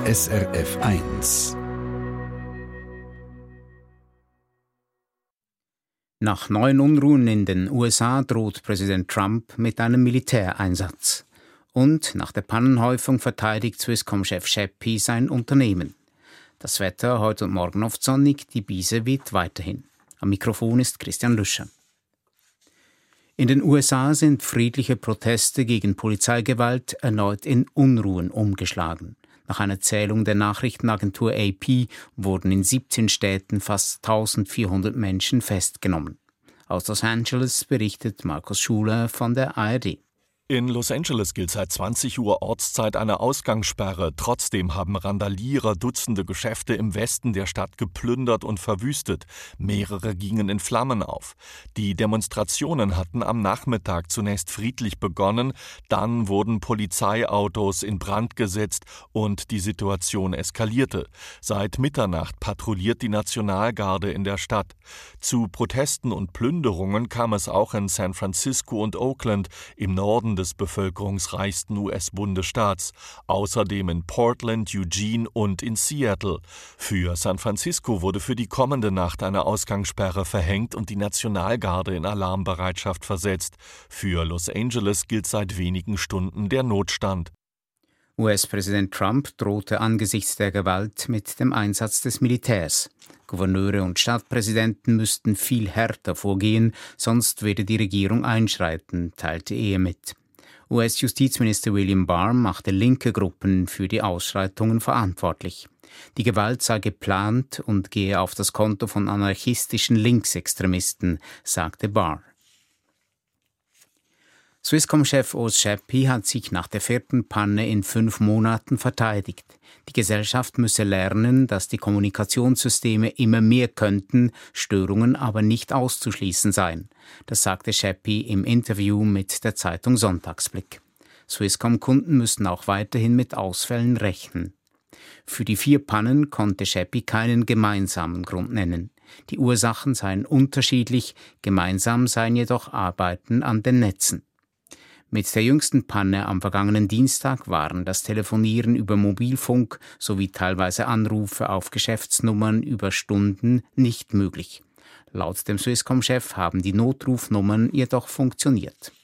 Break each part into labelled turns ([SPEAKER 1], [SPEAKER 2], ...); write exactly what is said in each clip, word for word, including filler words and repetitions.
[SPEAKER 1] S R F eins.
[SPEAKER 2] Nach neuen Unruhen in den U S A droht Präsident Trump mit einem Militäreinsatz. Und nach der Pannenhäufung verteidigt Swisscom-Chef Scheppi sein Unternehmen. Das Wetter heute und morgen oft sonnig, die Brise weht weiterhin. Am Mikrofon ist Christian Lüscher. In den U S A sind friedliche Proteste gegen Polizeigewalt erneut in Unruhen umgeschlagen. Nach einer Zählung der Nachrichtenagentur A P wurden in siebzehn Städten fast eintausendvierhundert Menschen festgenommen. Aus Los Angeles berichtet Markus Schuler von der A R D.
[SPEAKER 3] In Los Angeles gilt seit zwanzig Uhr Ortszeit eine Ausgangssperre. Trotzdem haben Randalierer Dutzende Geschäfte im Westen der Stadt geplündert und verwüstet. Mehrere gingen in Flammen auf. Die Demonstrationen hatten am Nachmittag zunächst friedlich begonnen, dann wurden Polizeiautos in Brand gesetzt und die Situation eskalierte. Seit Mitternacht patrouilliert die Nationalgarde in der Stadt. Zu Protesten und Plünderungen kam es auch in San Francisco und Oakland im Norden des bevölkerungsreichsten U S-Bundesstaats, außerdem in Portland, Eugene und in Seattle. Für San Francisco wurde für die kommende Nacht eine Ausgangssperre verhängt und die Nationalgarde in Alarmbereitschaft versetzt. Für Los Angeles gilt seit wenigen Stunden der Notstand.
[SPEAKER 2] U S-Präsident Trump drohte angesichts der Gewalt mit dem Einsatz des Militärs. Gouverneure und Stadtpräsidenten müssten viel härter vorgehen, sonst werde die Regierung einschreiten, teilte er mit. U S-Justizminister William Barr machte linke Gruppen für die Ausschreitungen verantwortlich. Die Gewalt sei geplant und gehe auf das Konto von anarchistischen Linksextremisten, sagte Barr. Swisscom-Chef Urs Scheppi hat sich nach der vierten Panne in fünf Monaten verteidigt. Die Gesellschaft müsse lernen, dass die Kommunikationssysteme immer mehr könnten, Störungen aber nicht auszuschließen seien. Das sagte Scheppi im Interview mit der Zeitung Sonntagsblick. Swisscom-Kunden müssten auch weiterhin mit Ausfällen rechnen. Für die vier Pannen konnte Scheppi keinen gemeinsamen Grund nennen. Die Ursachen seien unterschiedlich, gemeinsam seien jedoch Arbeiten an den Netzen. Mit der jüngsten Panne am vergangenen Dienstag waren das Telefonieren über Mobilfunk sowie teilweise Anrufe auf Geschäftsnummern über Stunden nicht möglich. Laut dem Swisscom-Chef haben die Notrufnummern jedoch funktioniert.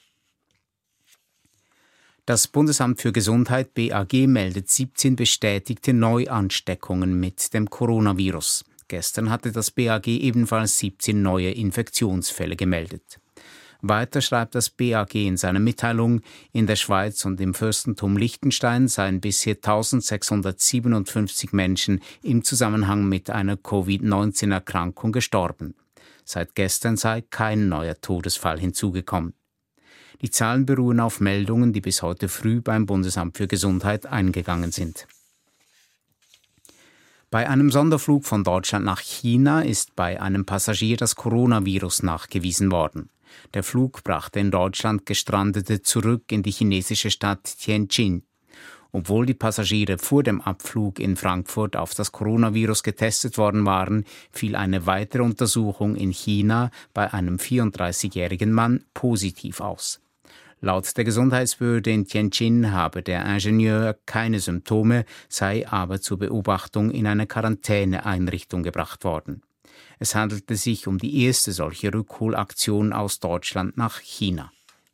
[SPEAKER 2] Das Bundesamt für Gesundheit B A G meldet siebzehn bestätigte Neuansteckungen mit dem Coronavirus. Gestern hatte das B A G ebenfalls siebzehn neue Infektionsfälle gemeldet. Weiter schreibt das B A G in seiner Mitteilung, in der Schweiz und im Fürstentum Liechtenstein seien bisher eintausendsechshundertsiebenundfünfzig Menschen im Zusammenhang mit einer Covid neunzehn Erkrankung gestorben. Seit gestern sei kein neuer Todesfall hinzugekommen. Die Zahlen beruhen auf Meldungen, die bis heute früh beim Bundesamt für Gesundheit eingegangen sind. Bei einem Sonderflug von Deutschland nach China ist bei einem Passagier das Coronavirus nachgewiesen worden. Der Flug brachte in Deutschland Gestrandete zurück in die chinesische Stadt Tianjin. Obwohl die Passagiere vor dem Abflug in Frankfurt auf das Coronavirus getestet worden waren, fiel eine weitere Untersuchung in China bei einem vierunddreißigjährigen Mann positiv aus. Laut der Gesundheitsbehörde in Tianjin habe der Ingenieur keine Symptome, sei aber zur Beobachtung in eine Quarantäneeinrichtung gebracht worden. Es handelte sich um die erste solche Rückholaktion aus Deutschland nach China.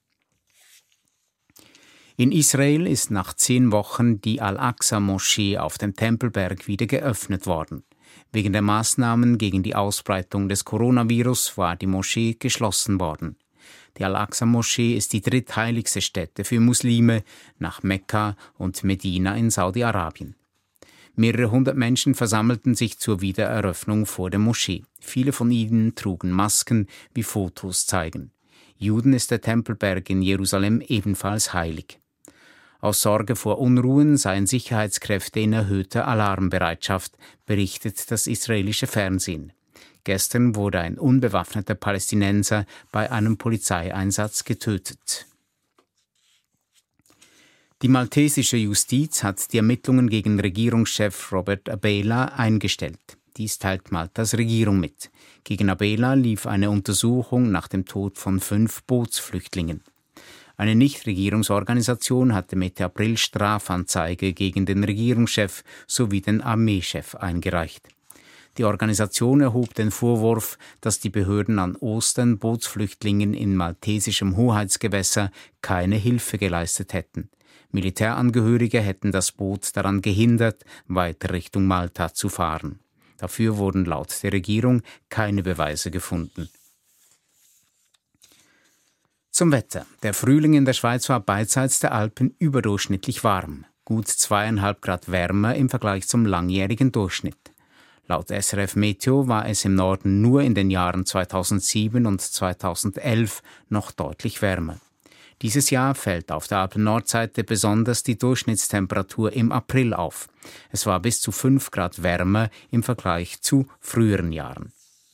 [SPEAKER 2] In Israel ist nach zehn Wochen die Al-Aqsa-Moschee auf dem Tempelberg wieder geöffnet worden. Wegen der Maßnahmen gegen die Ausbreitung des Coronavirus war die Moschee geschlossen worden. Die Al-Aqsa-Moschee ist die drittheiligste Stätte für Muslime nach Mekka und Medina in Saudi-Arabien. Mehrere hundert Menschen versammelten sich zur Wiedereröffnung vor der Moschee. Viele von ihnen trugen Masken, wie Fotos zeigen. Juden ist der Tempelberg in Jerusalem ebenfalls heilig. Aus Sorge vor Unruhen seien Sicherheitskräfte in erhöhter Alarmbereitschaft, berichtet das israelische Fernsehen. Gestern wurde ein unbewaffneter Palästinenser bei einem Polizeieinsatz getötet. Die maltesische Justiz hat die Ermittlungen gegen Regierungschef Robert Abela eingestellt. Dies teilt Maltas Regierung mit. Gegen Abela lief eine Untersuchung nach dem Tod von fünf Bootsflüchtlingen. Eine Nichtregierungsorganisation hatte Mitte April Strafanzeige gegen den Regierungschef sowie den Armeechef eingereicht. Die Organisation erhob den Vorwurf, dass die Behörden an Ostern Bootsflüchtlingen in maltesischem Hoheitsgewässer keine Hilfe geleistet hätten. Militärangehörige hätten das Boot daran gehindert, weiter Richtung Malta zu fahren. Dafür wurden laut der Regierung keine Beweise gefunden. Zum Wetter. Der Frühling in der Schweiz war beidseits der Alpen überdurchschnittlich warm. Gut zweieinhalb Grad wärmer im Vergleich zum langjährigen Durchschnitt. Laut S R F Meteo war es im Norden nur in den Jahren zweitausendsieben und zweitausendelf noch deutlich wärmer. Dieses Jahr fällt auf der Alpen-Nordseite besonders die Durchschnittstemperatur im April auf. Es war bis zu fünf Grad wärmer im Vergleich zu früheren Jahren.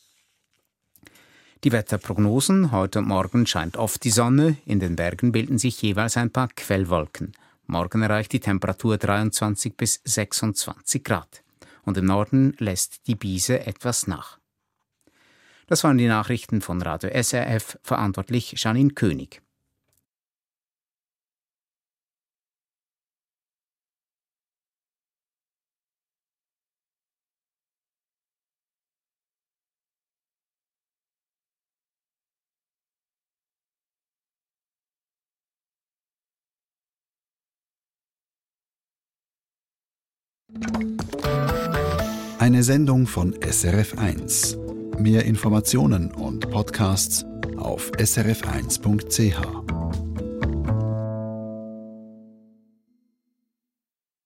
[SPEAKER 2] Die Wetterprognosen: Heute und morgen scheint oft die Sonne, in den Bergen bilden sich jeweils ein paar Quellwolken. Morgen erreicht die Temperatur dreiundzwanzig bis sechsundzwanzig Grad. Und im Norden lässt die Biese etwas nach. Das waren die Nachrichten von Radio S R F, verantwortlich Janine König.
[SPEAKER 1] Eine Sendung von S R F eins. Mehr Informationen und Podcasts auf s r f eins punkt c h.